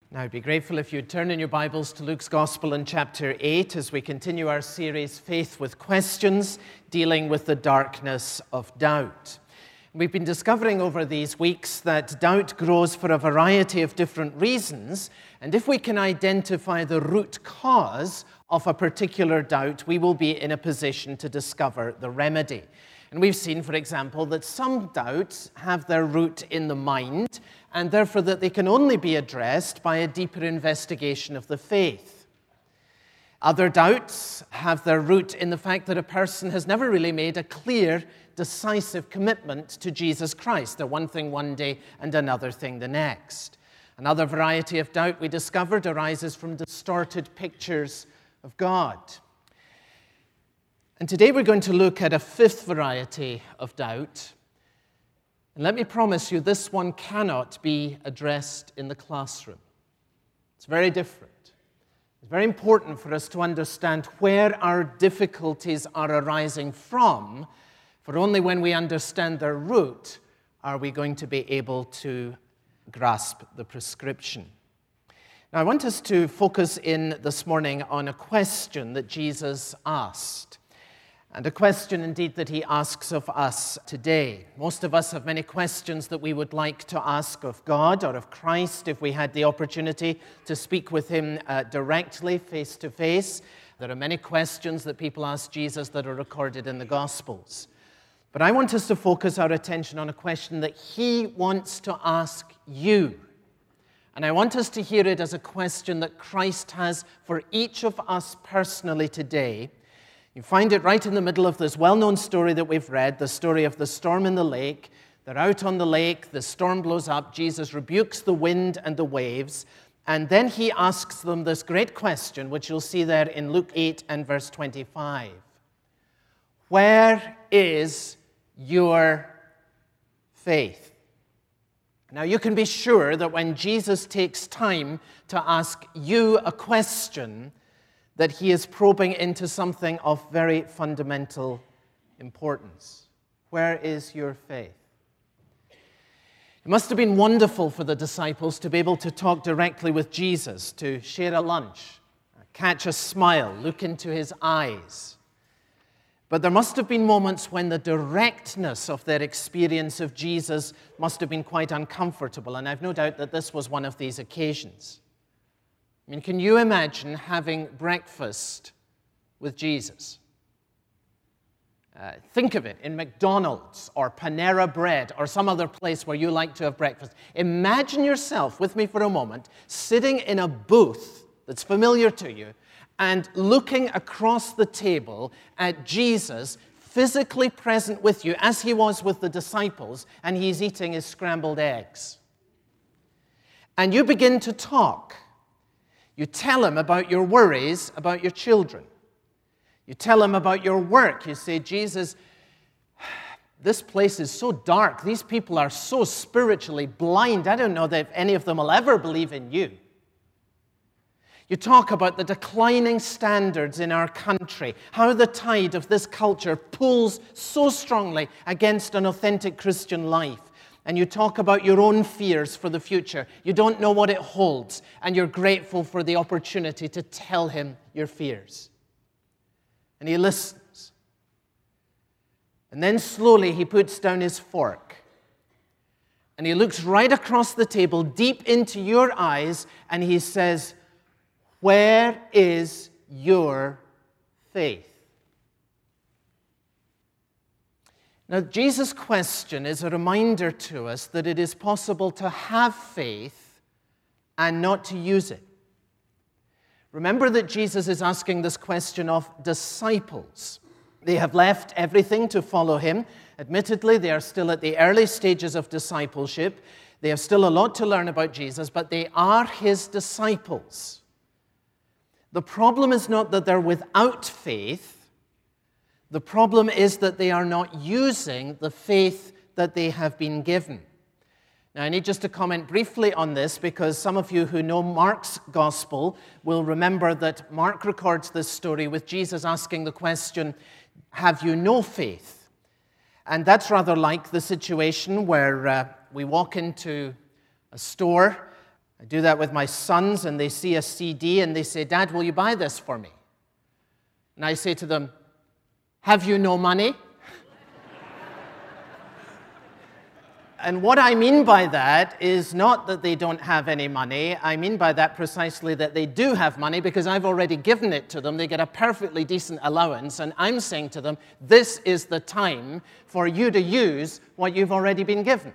Now, I'd be grateful if you'd turn in your Bibles to Luke's Gospel in chapter 8 as we continue our series, Faith with Questions, dealing with the darkness of doubt. We've been discovering over these weeks that doubt grows for a variety of different reasons, and if we can identify the root cause of a particular doubt, we will be in a position to discover the remedy. And we've seen, for example, that some doubts have their root in the mind, and therefore that they can only be addressed by a deeper investigation of the faith. Other doubts have their root in the fact that a person has never really made a clear, decisive commitment to Jesus Christ. They're one thing one day and another thing the next. Another variety of doubt we discovered arises from distorted pictures of God. And today we're going to look at a fifth variety of doubt. And let me promise you, this one cannot be addressed in the classroom. It's very different. It's very important for us to understand where our difficulties are arising from, for only when we understand their root are we going to be able to grasp the prescription. Now, I want us to focus in this morning on a question that Jesus asked. And a question, indeed, that he asks of us today. Most of us have many questions that we would like to ask of God or of Christ if we had the opportunity to speak with him directly, face to face. There are many questions that people ask Jesus that are recorded in the Gospels. But I want us to focus our attention on a question that he wants to ask you. And I want us to hear it as a question that Christ has for each of us personally today. You find it right in the middle of this well-known story that we've read, the story of the storm in the lake. They're out on the lake, the storm blows up, Jesus rebukes the wind and the waves, and then he asks them this great question, which you'll see there in Luke 8 and verse 25. Where is your faith? Now, you can be sure that when Jesus takes time to ask you a question, that he is probing into something of very fundamental importance. Where is your faith? It must have been wonderful for the disciples to be able to talk directly with Jesus, to share a lunch, catch a smile, look into his eyes. But there must have been moments when the directness of their experience of Jesus must have been quite uncomfortable, and I've no doubt that this was one of these occasions. I mean, can you imagine having breakfast with Jesus? Think of it in McDonald's or Panera Bread or some other place where you like to have breakfast. Imagine yourself, with me for a moment, sitting in a booth that's familiar to you and looking across the table at Jesus physically present with you as he was with the disciples, and he's eating his scrambled eggs. And you begin to talk. You tell him about your worries about your children. You tell him about your work. You say, Jesus, this place is so dark. These people are so spiritually blind. I don't know that any of them will ever believe in you. You talk about the declining standards in our country, how the tide of this culture pulls so strongly against an authentic Christian life. And you talk about your own fears for the future. You don't know what it holds, and you're grateful for the opportunity to tell him your fears. And he listens. And then slowly he puts down his fork. And he looks right across the table, deep into your eyes, and he says, where is your faith? Now, Jesus' question is a reminder to us that it is possible to have faith and not to use it. Remember that Jesus is asking this question of disciples. They have left everything to follow him. Admittedly, they are still at the early stages of discipleship. They have still a lot to learn about Jesus, but they are his disciples. The problem is not that they're without faith. The problem is that they are not using the faith that they have been given. Now, I need just to comment briefly on this because some of you who know Mark's gospel will remember that Mark records this story with Jesus asking the question, have you no faith? And that's rather like the situation where we walk into a store I do that with my sons, and they see a CD and they say, "Dad, will you buy this for me?" And I say to them, "Have you no money?" And what I mean by that is not that they don't have any money. I mean by that precisely that they do have money, because I've already given it to them. They get a perfectly decent allowance, and I'm saying to them, this is the time for you to use what you've already been given.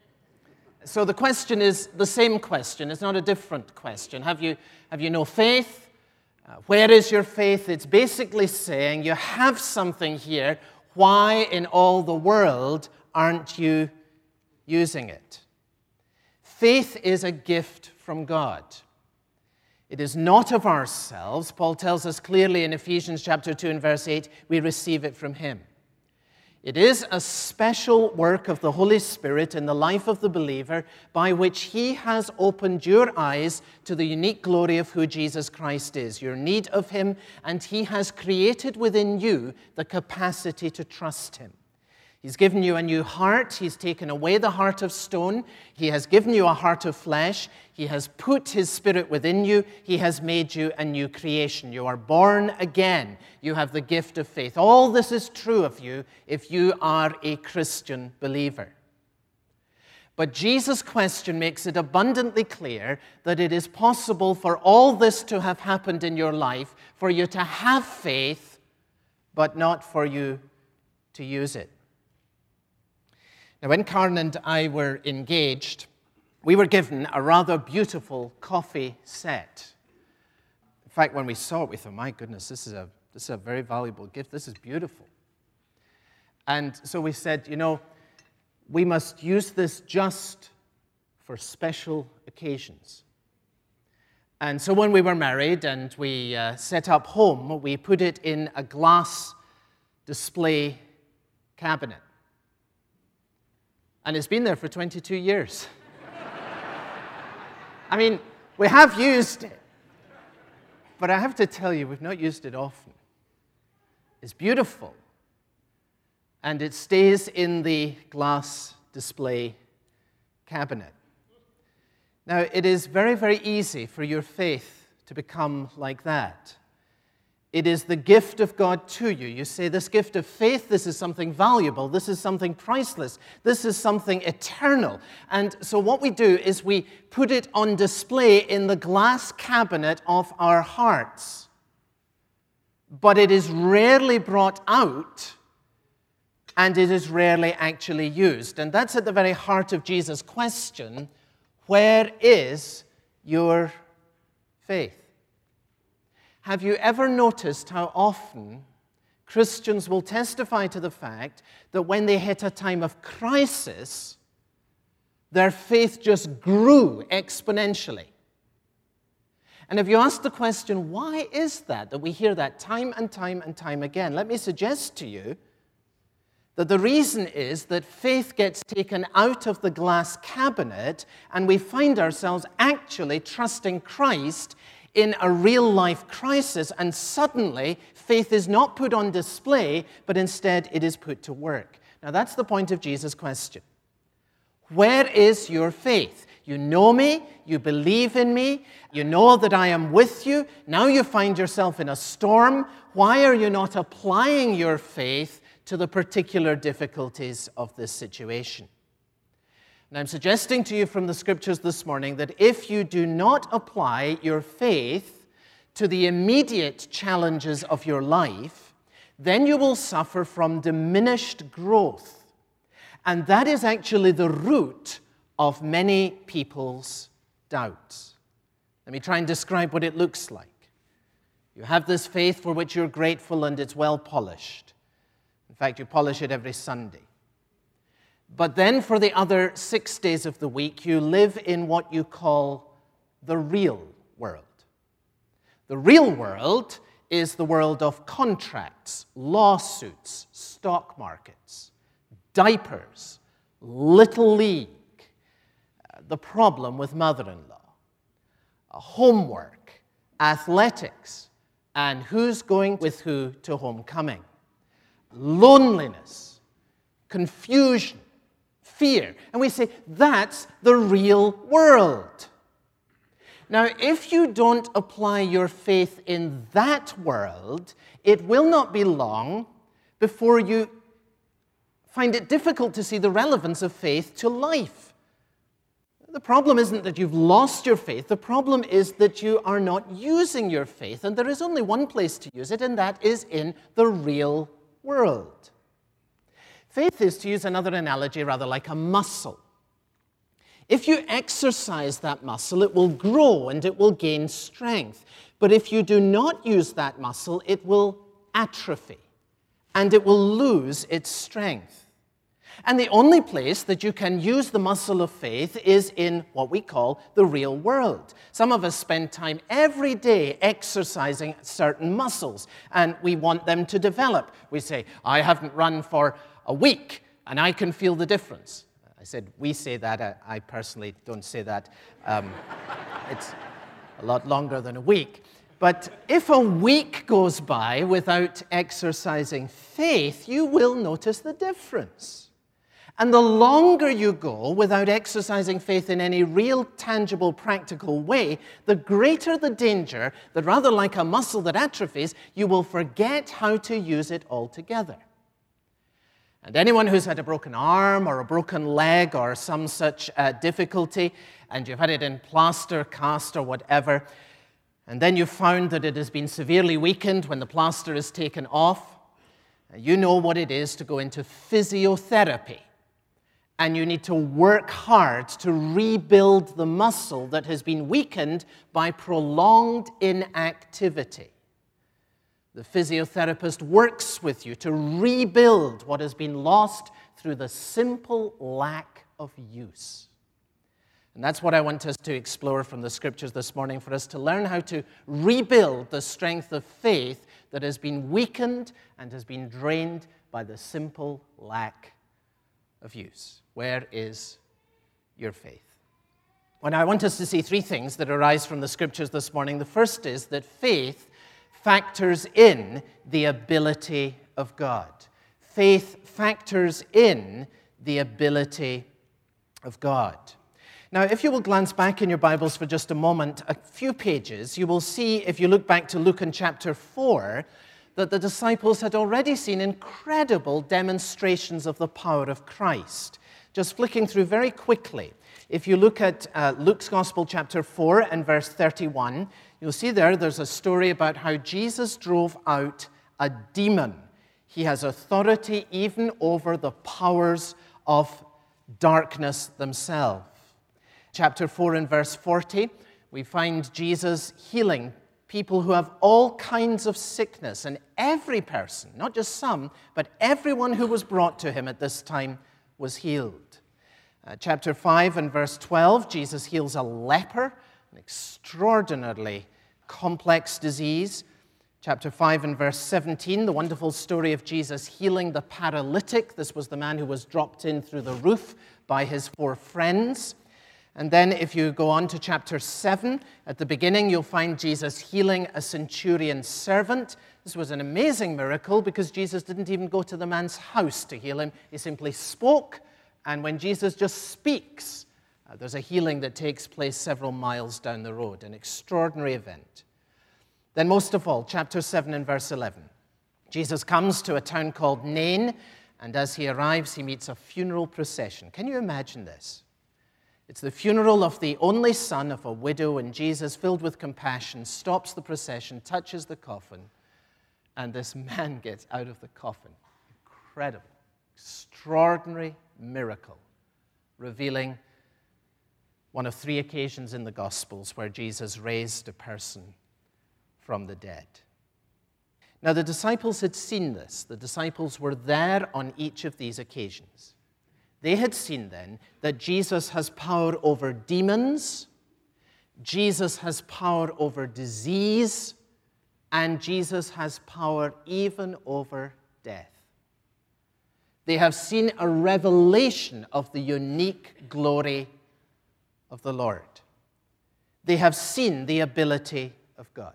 So the question is the same question. It's not a different question. Have you no faith? Where is your faith? It's basically saying you have something here. Why in all the world aren't you using it? Faith is a gift from God. It is not of ourselves. Paul tells us clearly in Ephesians chapter 2 and verse 8, we receive it from him. It is a special work of the Holy Spirit in the life of the believer by which he has opened your eyes to the unique glory of who Jesus Christ is, your need of him, and he has created within you the capacity to trust him. He's given you a new heart. He's taken away the heart of stone. He has given you a heart of flesh. He has put his Spirit within you. He has made you a new creation. You are born again. You have the gift of faith. All this is true of you if you are a Christian believer. But Jesus' question makes it abundantly clear that it is possible for all this to have happened in your life, for you to have faith, but not for you to use it. Now, when Karen and I were engaged, we were given a rather beautiful coffee set. In fact, when we saw it, we thought, my goodness, this is a very valuable gift. This is beautiful. And so we said, we must use this just for special occasions. And so when we were married and we set up home, we put it in a glass display cabinet. And it's been there for 22 years. I mean, we have used it. But I have to tell you, we've not used it often. It's beautiful. And it stays in the glass display cabinet. Now, it is very, very easy for your faith to become like that. It is the gift of God to you. You say, this gift of faith, this is something valuable. This is something priceless. This is something eternal. And so what we do is we put it on display in the glass cabinet of our hearts. But it is rarely brought out, and it is rarely actually used. And that's at the very heart of Jesus' question, where is your faith? Have you ever noticed how often Christians will testify to the fact that when they hit a time of crisis, their faith just grew exponentially? And if you ask the question, why is that we hear that time and time and time again? Let me suggest to you that the reason is that faith gets taken out of the glass cabinet and we find ourselves actually trusting Christ in a real-life crisis, and suddenly faith is not put on display, but instead it is put to work. Now that's the point of Jesus' question. Where is your faith? You know me, you believe in me, you know that I am with you. Now you find yourself in a storm. Why are you not applying your faith to the particular difficulties of this situation? And I'm suggesting to you from the scriptures this morning that if you do not apply your faith to the immediate challenges of your life, then you will suffer from diminished growth. And that is actually the root of many people's doubts. Let me try and describe what it looks like. You have this faith for which you're grateful and it's well polished. In fact, you polish it every Sunday. But then for the other 6 days of the week, you live in what you call the real world. The real world is the world of contracts, lawsuits, stock markets, diapers, Little League, the problem with mother-in-law, homework, athletics, and who's going with who to homecoming, loneliness, confusion, fear. And we say, that's the real world. Now, if you don't apply your faith in that world, it will not be long before you find it difficult to see the relevance of faith to life. The problem isn't that you've lost your faith. The problem is that you are not using your faith, and there is only one place to use it, and that is in the real world. Faith is, to use another analogy, rather like a muscle. If you exercise that muscle, it will grow and it will gain strength. But if you do not use that muscle, it will atrophy and it will lose its strength. And the only place that you can use the muscle of faith is in what we call the real world. Some of us spend time every day exercising certain muscles, and we want them to develop. We say, I haven't run for a week, and I can feel the difference. I said, we say that. I personally don't say that. It's a lot longer than a week. But if a week goes by without exercising faith, you will notice the difference. And the longer you go without exercising faith in any real, tangible, practical way, the greater the danger that rather like a muscle that atrophies, you will forget how to use it altogether. And anyone who's had a broken arm or a broken leg or some such difficulty, and you've had it in plaster, cast, or whatever, and then you've found that it has been severely weakened when the plaster is taken off, you know what it is to go into physiotherapy. And you need to work hard to rebuild the muscle that has been weakened by prolonged inactivity. The physiotherapist works with you to rebuild what has been lost through the simple lack of use. And that's what I want us to explore from the scriptures this morning, for us to learn how to rebuild the strength of faith that has been weakened and has been drained by the simple lack of use. Where is your faith? And I want us to see three things that arise from the scriptures this morning. The first is that faith factors in the ability of God. Faith factors in the ability of God. Now, if you will glance back in your Bibles for just a moment, a few pages, you will see, if you look back to Luke in chapter 4, that the disciples had already seen incredible demonstrations of the power of Christ. Just flicking through very quickly, if you look at Luke's Gospel chapter 4 and verse 31, you'll see there's a story about how Jesus drove out a demon. He has authority even over the powers of darkness themselves. Chapter 4 and verse 40, we find Jesus healing people who have all kinds of sickness, and every person, not just some, but everyone who was brought to him at this time was healed. Chapter 5 and verse 12, Jesus heals a leper, an extraordinarily complex disease. Chapter 5 and verse 17, the wonderful story of Jesus healing the paralytic. This was the man who was dropped in through the roof by his 4 friends. And then if you go on to chapter 7, at the beginning you'll find Jesus healing a centurion's servant. This was an amazing miracle because Jesus didn't even go to the man's house to heal him. He simply spoke, and when Jesus just speaks, there's a healing that takes place several miles down the road, an extraordinary event. Then most of all, chapter 7 and verse 11. Jesus comes to a town called Nain, and as he arrives, he meets a funeral procession. Can you imagine this? It's the funeral of the only son of a widow, and Jesus, filled with compassion, stops the procession, touches the coffin, and this man gets out of the coffin. Incredible, extraordinary miracle, revealing one of 3 occasions in the Gospels where Jesus raised a person from the dead. Now, the disciples had seen this. The disciples were there on each of these occasions. They had seen then that Jesus has power over demons, Jesus has power over disease, and Jesus has power even over death. They have seen a revelation of the unique glory of the Lord. They have seen the ability of God.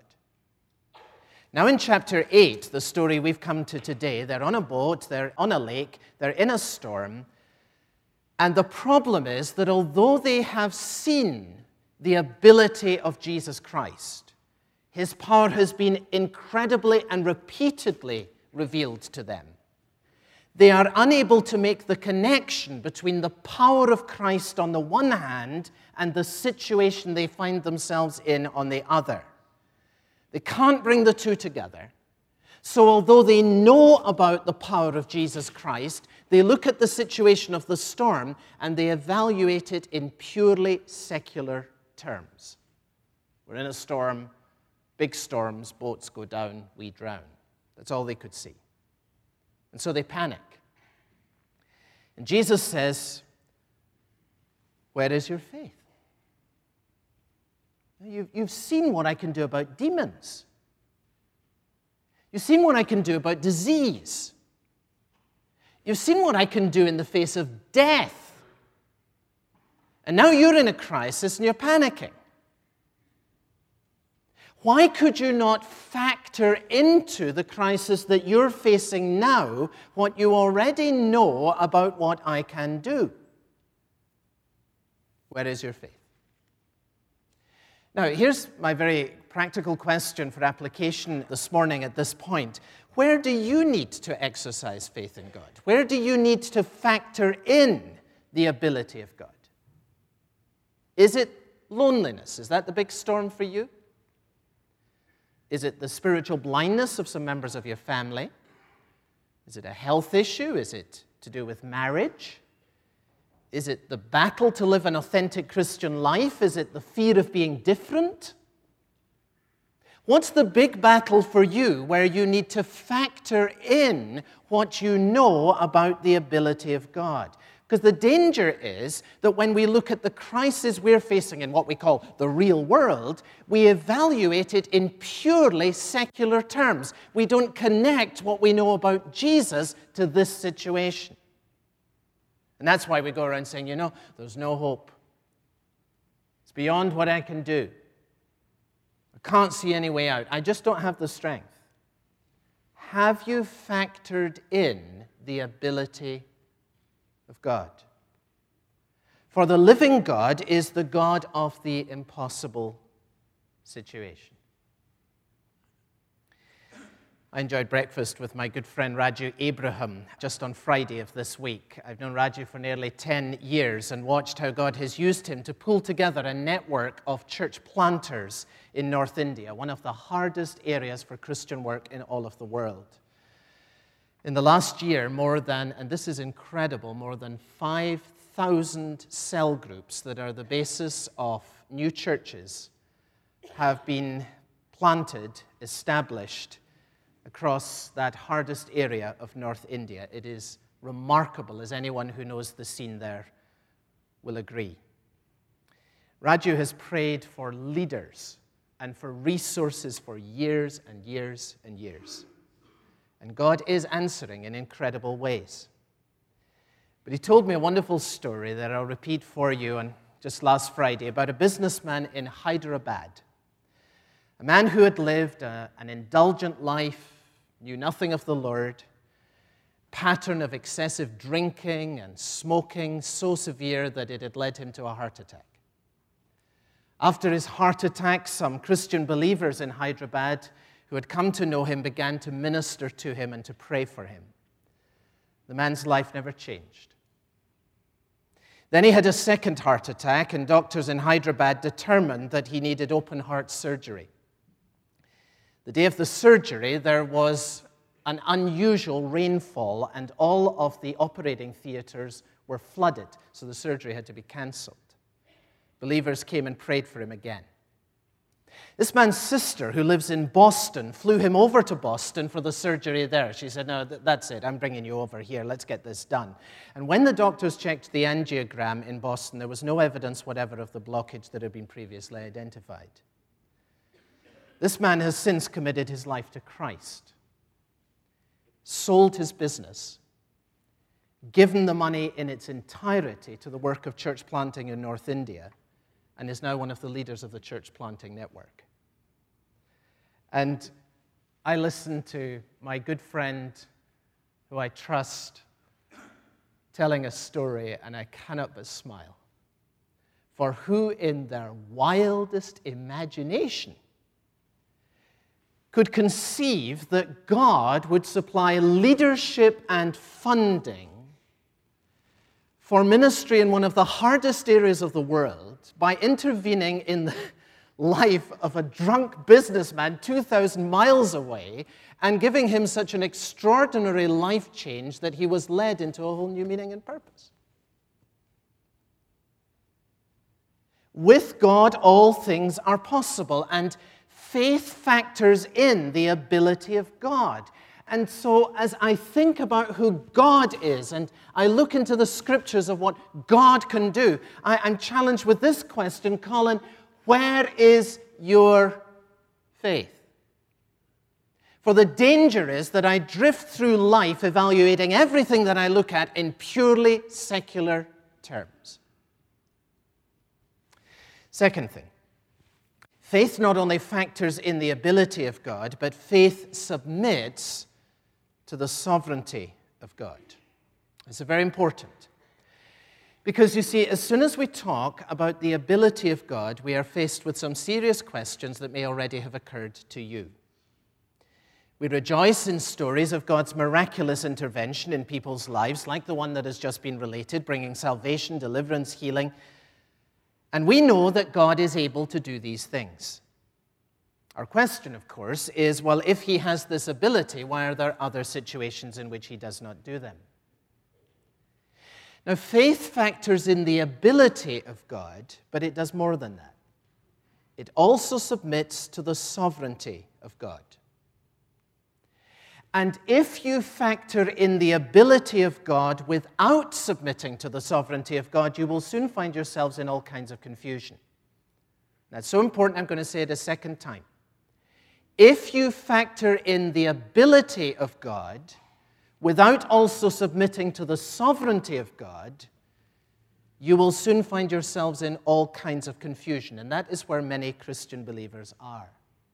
Now in chapter 8, the story we've come to today, they're on a boat, they're on a lake, they're in a storm, and the problem is that although they have seen the ability of Jesus Christ. His power has been incredibly and repeatedly revealed to them. They are unable to make the connection between the power of Christ on the one hand and the situation they find themselves in on the other. They can't bring the two together. So although they know about the power of Jesus Christ, they look at the situation of the storm and they evaluate it in purely secular terms. We're in a storm, big storms, boats go down, we drown. That's all they could see. And so they panic. And Jesus says, where is your faith? You've seen what I can do about demons. You've seen what I can do about disease. You've seen what I can do in the face of death. And now you're in a crisis and you're panicking. Why could you not factor into the crisis that you're facing now what you already know about what I can do? Where is your faith? Now, here's my very practical question for application this morning at this point. Where do you need to exercise faith in God? Where do you need to factor in the ability of God? Is it loneliness? Is that the big storm for you? Is it the spiritual blindness of some members of your family? Is it a health issue? Is it to do with marriage? Is it the battle to live an authentic Christian life? Is it the fear of being different? What's the big battle for you where you need to factor in what you know about the ability of God? Because the danger is that when we look at the crisis we're facing in what we call the real world, we evaluate it in purely secular terms. We don't connect what we know about Jesus to this situation. And that's why we go around saying, there's no hope. It's beyond what I can do. I can't see any way out. I just don't have the strength. Have you factored in the ability of God? For the living God is the God of the impossible situation. I enjoyed breakfast with my good friend Raju Abraham just on Friday of this week. I've known Raju for nearly 10 years and watched how God has used him to pull together a network of church planters in North India, one of the hardest areas for Christian work in all of the world. In the last year, and this is incredible, more than 5,000 cell groups that are the basis of new churches have been planted, established across that hardest area of North India. It is remarkable, as anyone who knows the scene there will agree. Raju has prayed for leaders and for resources for years and years and years. And God is answering in incredible ways. But he told me a wonderful story that I'll repeat for you on just last Friday about a businessman in Hyderabad. A man who had lived an indulgent life, knew nothing of the Lord, pattern of excessive drinking and smoking so severe that it had led him to a heart attack. After his heart attack, some Christian believers in Hyderabad who had come to know him began to minister to him and to pray for him. The man's life never changed. Then he had a second heart attack, and doctors in Hyderabad determined that he needed open heart surgery. The day of the surgery, there was an unusual rainfall, and all of the operating theaters were flooded, so the surgery had to be canceled. Believers came and prayed for him again. This man's sister, who lives in Boston, flew him over to Boston for the surgery there. She said, no, that's it. I'm bringing you over here. Let's get this done. And when the doctors checked the angiogram in Boston, there was no evidence whatever of the blockage that had been previously identified. This man has since committed his life to Christ, sold his business, given the money in its entirety to the work of church planting in North India, and is now one of the leaders of the church planting network. And I listened to my good friend, who I trust, telling a story, and I cannot but smile. For who in their wildest imagination could conceive that God would supply leadership and funding for ministry in one of the hardest areas of the world by intervening in the life of a drunk businessman 2,000 miles away and giving him such an extraordinary life change that he was led into a whole new meaning and purpose? With God, all things are possible, and faith factors in the ability of God. And so as I think about who God is, and I look into the scriptures of what God can do, I'm challenged with this question, Colin: where is your faith? For the danger is that I drift through life evaluating everything that I look at in purely secular terms. Second thing, faith not only factors in the ability of God, but faith submits to the sovereignty of God. It's very important. Because you see, as soon as we talk about the ability of God, we are faced with some serious questions that may already have occurred to you. We rejoice in stories of God's miraculous intervention in people's lives, like the one that has just been related, bringing salvation, deliverance, healing. And we know that God is able to do these things. Our question, of course, is, well, if he has this ability, why are there other situations in which he does not do them? Now, faith factors in the ability of God, but it does more than that. It also submits to the sovereignty of God. And if you factor in the ability of God without submitting to the sovereignty of God, you will soon find yourselves in all kinds of confusion. That's so important, I'm going to say it a second time. If you factor in the ability of God without also submitting to the sovereignty of God, you will soon find yourselves in all kinds of confusion. And that is where many Christian believers are.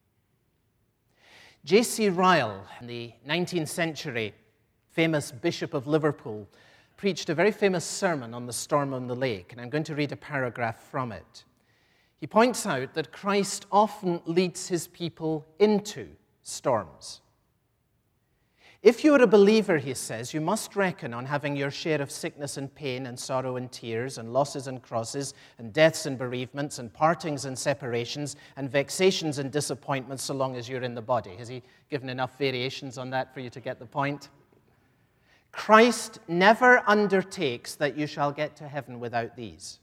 J.C. Ryle, in the 19th century, famous Bishop of Liverpool, preached a very famous sermon on the storm on the lake, and I'm going to read a paragraph from it. He points out that Christ often leads his people into storms. If you are a believer, he says, you must reckon on having your share of sickness and pain and sorrow and tears and losses and crosses and deaths and bereavements and partings and separations and vexations and disappointments so long as you're in the body. Has he given enough variations on that for you to get the point? Christ never undertakes that you shall get to heaven without these.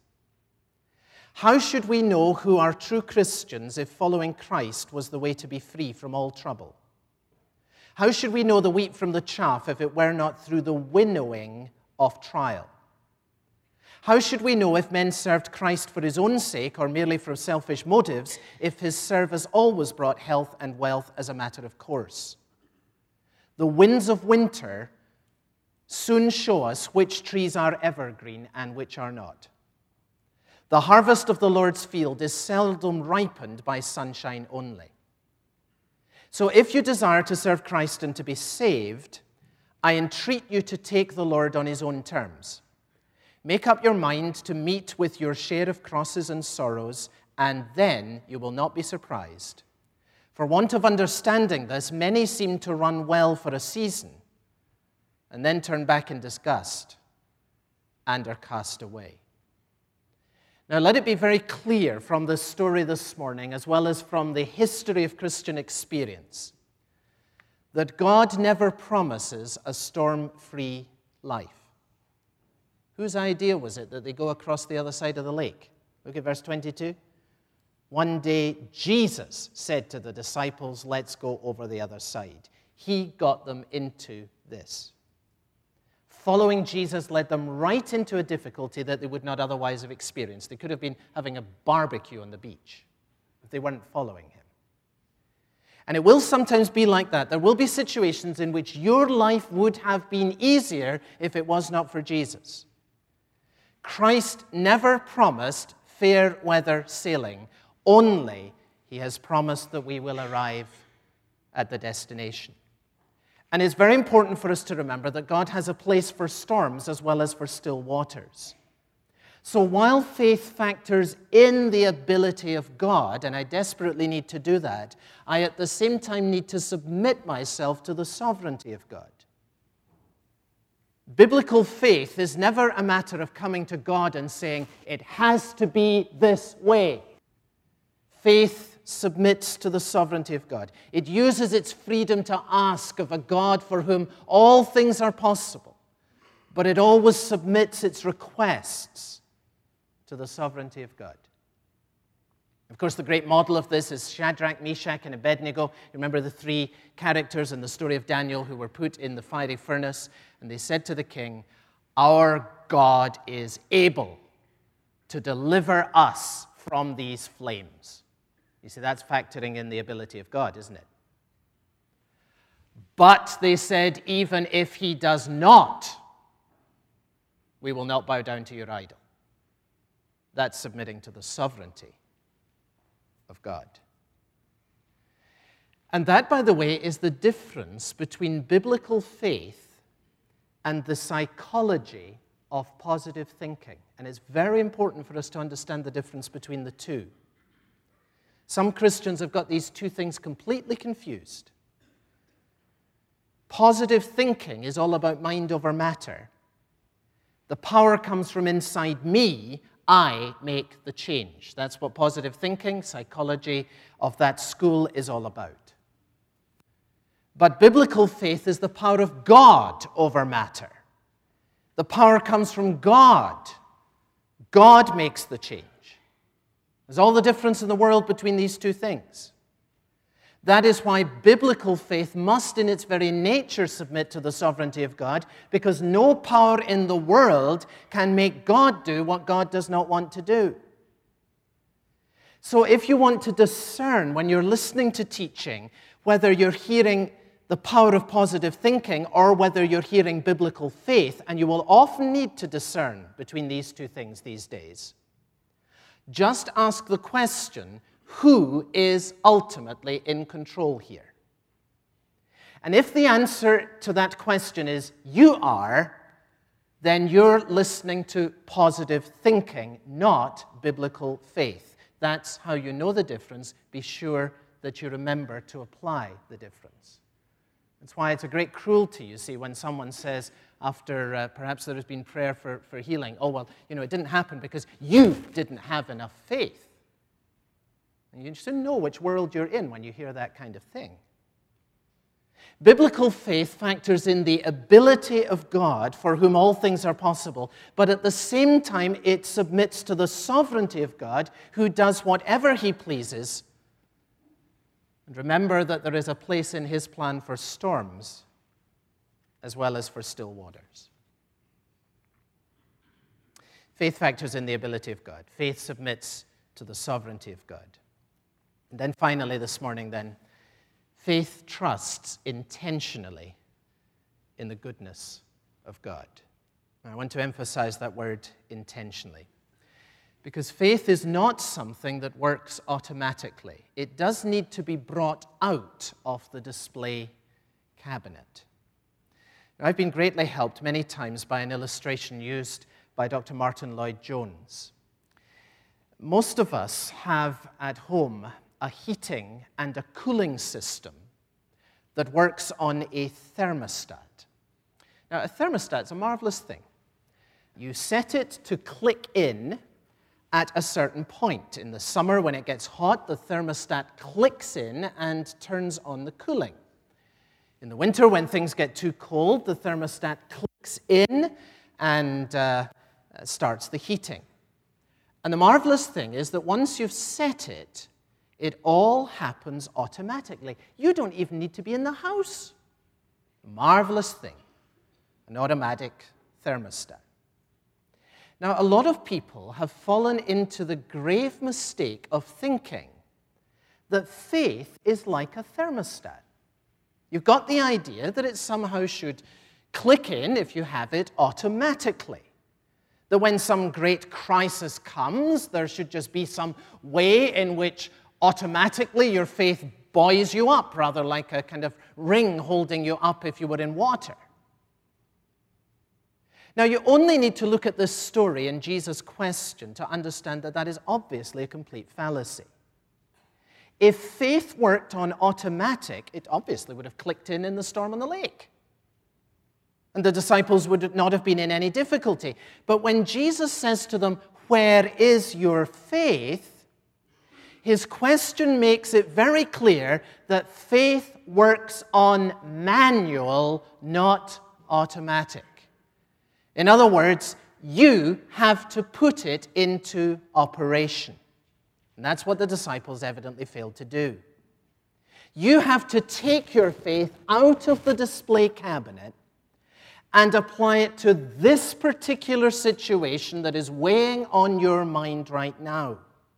How should we know who are true Christians if following Christ was the way to be free from all trouble? How should we know the wheat from the chaff if it were not through the winnowing of trial? How should we know if men served Christ for his own sake or merely for selfish motives if his service always brought health and wealth as a matter of course? The winds of winter soon show us which trees are evergreen and which are not. The harvest of the Lord's field is seldom ripened by sunshine only. So if you desire to serve Christ and to be saved, I entreat you to take the Lord on his own terms. Make up your mind to meet with your share of crosses and sorrows, and then you will not be surprised. For want of understanding this, many seem to run well for a season, and then turn back in disgust and are cast away. Now, let it be very clear from this story this morning, as well as from the history of Christian experience, that God never promises a storm-free life. Whose idea was it that they go across the other side of the lake? Look at verse 22. One day, Jesus said to the disciples, let's go over the other side. He got them into this. Following Jesus led them right into a difficulty that they would not otherwise have experienced. They could have been having a barbecue on the beach if they weren't following him. And it will sometimes be like that. There will be situations in which your life would have been easier if it was not for Jesus. Christ never promised fair weather sailing. Only he has promised that we will arrive at the destination. And it's very important for us to remember that God has a place for storms as well as for still waters. So while faith factors in the ability of God, and I desperately need to do that, I at the same time need to submit myself to the sovereignty of God. Biblical faith is never a matter of coming to God and saying, it has to be this way. Faith submits to the sovereignty of God. It uses its freedom to ask of a God for whom all things are possible, but it always submits its requests to the sovereignty of God. Of course, the great model of this is Shadrach, Meshach, and Abednego. Remember the three characters in the story of Daniel who were put in the fiery furnace, and they said to the king, "Our God is able to deliver us from these flames." You see, that's factoring in the ability of God, isn't it? But they said, even if he does not, we will not bow down to your idol. That's submitting to the sovereignty of God. And that, by the way, is the difference between biblical faith and the psychology of positive thinking. And it's very important for us to understand the difference between the two. Some Christians have got these two things completely confused. Positive thinking is all about mind over matter. The power comes from inside me. I make the change. That's what positive thinking, psychology of that school is all about. But biblical faith is the power of God over matter. The power comes from God. God makes the change. There's all the difference in the world between these two things. That is why biblical faith must in its very nature submit to the sovereignty of God, because no power in the world can make God do what God does not want to do. So if you want to discern when you're listening to teaching whether you're hearing the power of positive thinking or whether you're hearing biblical faith, and you will often need to discern between these two things these days, just ask the question, who is ultimately in control here? And if the answer to that question is you are, then you're listening to positive thinking, not biblical faith. That's how you know the difference. Be sure that you remember to apply the difference. That's why it's a great cruelty, you see, when someone says, after perhaps there has been prayer for healing, oh, well, it didn't happen because you didn't have enough faith. And you should know which world you're in when you hear that kind of thing. Biblical faith factors in the ability of God for whom all things are possible, but at the same time it submits to the sovereignty of God who does whatever he pleases. And remember that there is a place in his plan for storms as well as for still waters. Faith factors in the ability of God. Faith submits to the sovereignty of God. And then finally this morning then, faith trusts intentionally in the goodness of God. And I want to emphasize that word intentionally, because faith is not something that works automatically. It does need to be brought out of the display cabinet. Now, I've been greatly helped many times by an illustration used by Dr. Martin Lloyd-Jones. Most of us have at home a heating and a cooling system that works on a thermostat. Now, a thermostat is a marvelous thing. You set it to click in at a certain point. In the summer, when it gets hot, the thermostat clicks in and turns on the cooling. In the winter, when things get too cold, the thermostat clicks in and starts the heating. And the marvelous thing is that once you've set it, it all happens automatically. You don't even need to be in the house. Marvelous thing, an automatic thermostat. Now, a lot of people have fallen into the grave mistake of thinking that faith is like a thermostat. You've got the idea that it somehow should click in, if you have it, automatically. That when some great crisis comes, there should just be some way in which automatically your faith buoys you up, rather like a kind of ring holding you up if you were in water. Now, you only need to look at this story and Jesus' question to understand that that is obviously a complete fallacy. If faith worked on automatic, it obviously would have clicked in the storm on the lake. And the disciples would not have been in any difficulty. But when Jesus says to them, "Where is your faith?" his question makes it very clear that faith works on manual, not automatic. In other words, you have to put it into operation. And that's what the disciples evidently failed to do. You have to take your faith out of the display cabinet and apply it to this particular situation that is weighing on your mind right now.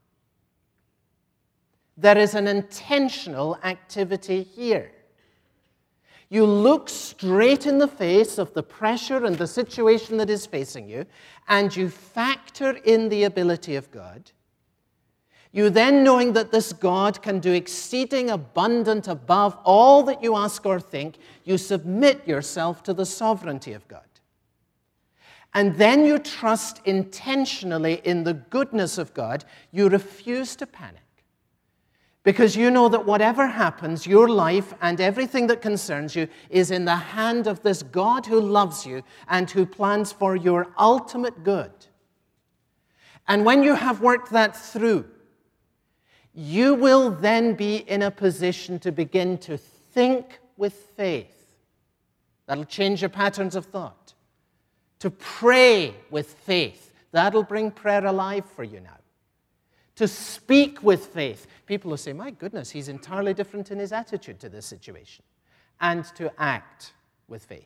There is an intentional activity here. You look straight in the face of the pressure and the situation that is facing you, and you factor in the ability of God. You then, knowing that this God can do exceeding abundant above all that you ask or think, you submit yourself to the sovereignty of God. And then you trust intentionally in the goodness of God. You refuse to panic. Because you know that whatever happens, your life and everything that concerns you is in the hand of this God who loves you and who plans for your ultimate good. And when you have worked that through, you will then be in a position to begin to think with faith. That'll change your patterns of thought. To pray with faith. That'll bring prayer alive for you now. To speak with faith. People will say, "My goodness, he's entirely different in his attitude to this situation." And to act with faith.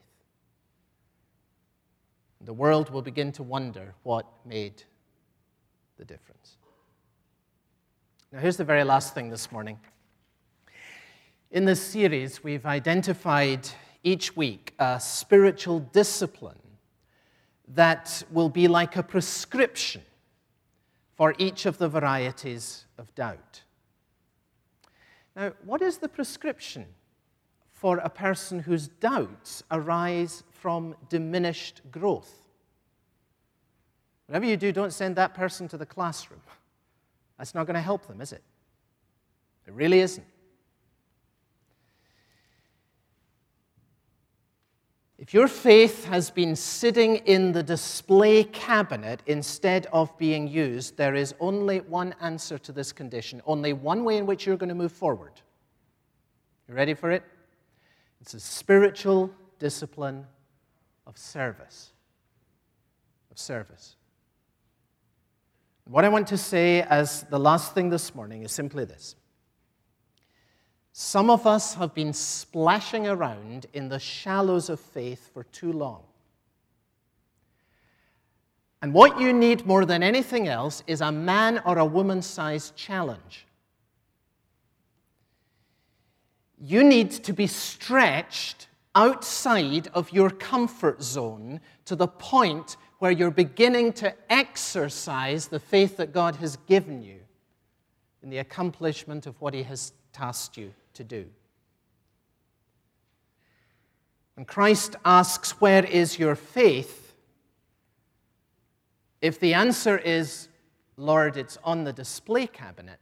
The world will begin to wonder what made the difference. Now, here's the very last thing this morning. In this series, we've identified each week a spiritual discipline that will be like a prescription for each of the varieties of doubt. Now, what is the prescription for a person whose doubts arise from diminished growth? Whatever you do, don't send that person to the classroom. That's not going to help them, is it? It really isn't. If your faith has been sitting in the display cabinet instead of being used, there is only one answer to this condition, only one way in which you're going to move forward. You ready for it? It's a spiritual discipline of service. Of service. What I want to say as the last thing this morning is simply this. Some of us have been splashing around in the shallows of faith for too long. And what you need more than anything else is a man or a woman-sized challenge. You need to be stretched outside of your comfort zone to the point where you're beginning to exercise the faith that God has given you in the accomplishment of what He has tasked you to do. When Christ asks, "Where is your faith?" if the answer is, "Lord, it's on the display cabinet,"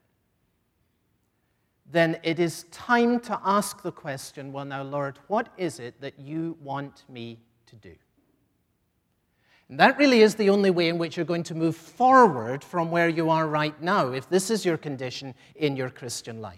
then it is time to ask the question, "Well now, Lord, what is it that you want me to do?" And that really is the only way in which you're going to move forward from where you are right now, if this is your condition in your Christian life.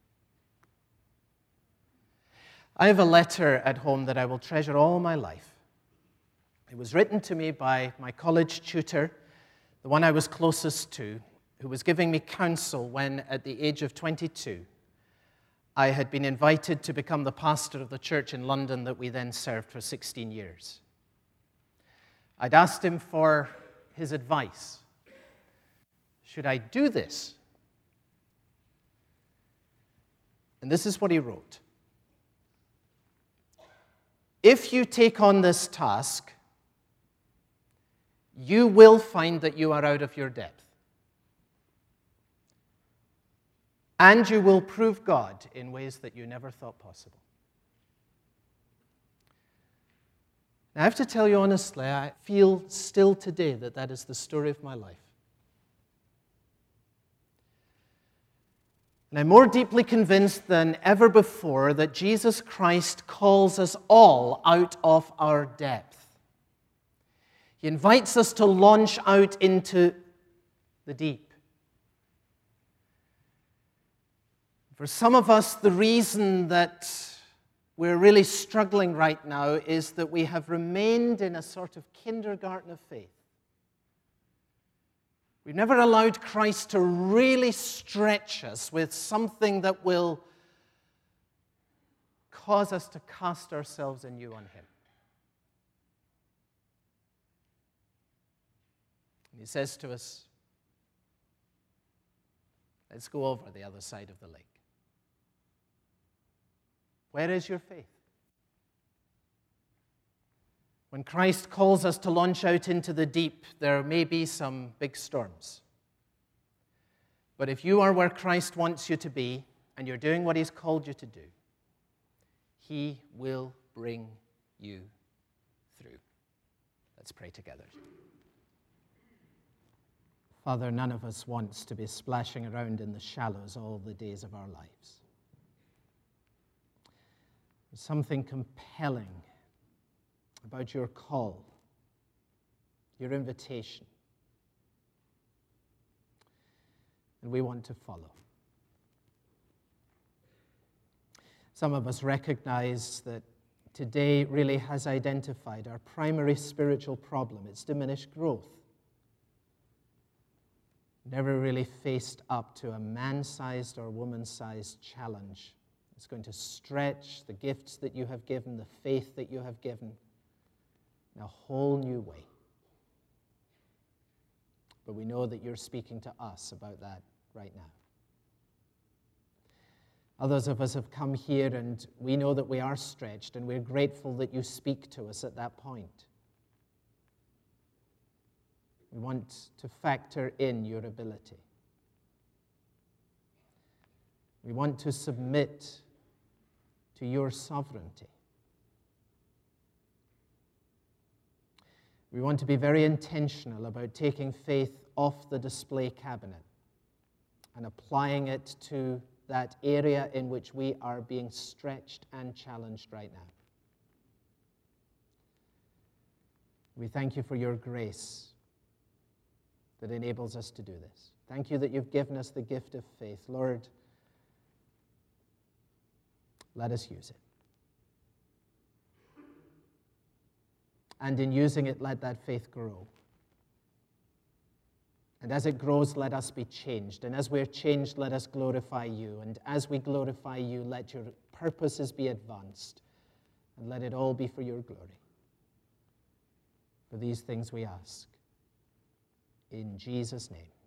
I have a letter at home that I will treasure all my life. It was written to me by my college tutor, the one I was closest to, who was giving me counsel when, at the age of 22, I had been invited to become the pastor of the church in London that we then served for 16 years. I'd asked him for his advice. Should I do this? And this is what he wrote. If you take on this task, you will find that you are out of your depth. And you will prove God in ways that you never thought possible. Now, I have to tell you honestly, I feel still today that that is the story of my life. And I'm more deeply convinced than ever before that Jesus Christ calls us all out of our depth. He invites us to launch out into the deep. For some of us, the reason that we're really struggling right now is that we have remained in a sort of kindergarten of faith. We've never allowed Christ to really stretch us with something that will cause us to cast ourselves anew on Him. And He says to us, let's go over the other side of the lake. Where is your faith? When Christ calls us to launch out into the deep, there may be some big storms. But if you are where Christ wants you to be, and you're doing what He's called you to do, He will bring you through. Let's pray together. Father, none of us wants to be splashing around in the shallows all the days of our lives. There's something compelling about your call, your invitation. And we want to follow. Some of us recognize that today really has identified our primary spiritual problem. It's diminished growth. Never really faced up to a man-sized or woman-sized challenge. It's going to stretch the gifts that you have given, the faith that you have given, in a whole new way. But we know that you're speaking to us about that right now. Others of us have come here and we know that we are stretched, and we're grateful that you speak to us at that point. We want to factor in your ability. We want to submit to your sovereignty. We want to be very intentional about taking faith off the display cabinet and applying it to that area in which we are being stretched and challenged right now. We thank you for your grace that enables us to do this. Thank you that you've given us the gift of faith. Lord, let us use it. And in using it, let that faith grow. And as it grows, let us be changed. And as we're changed, let us glorify you. And as we glorify you, let your purposes be advanced. And let it all be for your glory. For these things we ask. In Jesus' name.